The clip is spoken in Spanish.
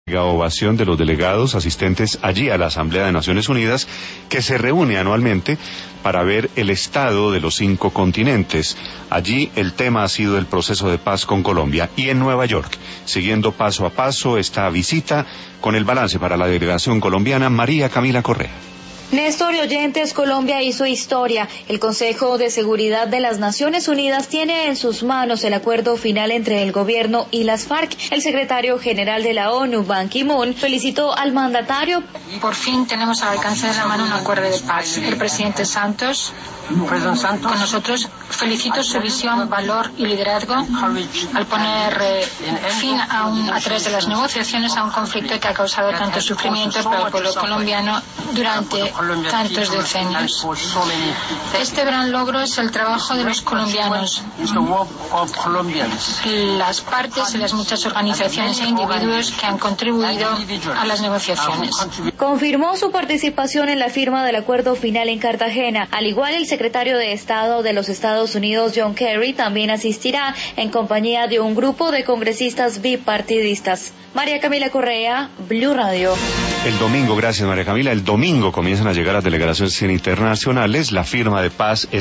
Ovación de los delegados asistentes allí a la Asamblea de Naciones Unidas, que se reúne anualmente para ver el estado de los 5 continentes. Allí el tema ha sido el proceso de paz con Colombia. Y en Nueva York, siguiendo paso a paso esta visita, con el balance para la delegación colombiana, María Camila Correa. Néstor y oyentes, Colombia hizo historia. El Consejo de Seguridad de las Naciones Unidas tiene en sus manos el acuerdo final entre el gobierno y las FARC. El secretario general de la ONU, Ban Ki-moon, felicitó al mandatario. Por fin tenemos al alcance de la mano un acuerdo de paz. El presidente Santos, con nosotros, felicito su visión, valor y liderazgo al poner fin a través de las negociaciones a un conflicto que ha causado tanto sufrimiento para el pueblo colombiano durante tantos decenios. Este gran logro es el trabajo de los colombianos, las partes y las muchas organizaciones e individuos que han contribuido a las negociaciones. Confirmó su participación en la firma del acuerdo final en Cartagena. Al igual, el secretario de Estado de los Estados Unidos, John Kerry, también asistirá en compañía de un grupo de congresistas bipartidistas. María Camila Correa, Blue Radio. El domingo, gracias María Camila, el domingo comienzan a llegar las delegaciones internacionales. La firma de paz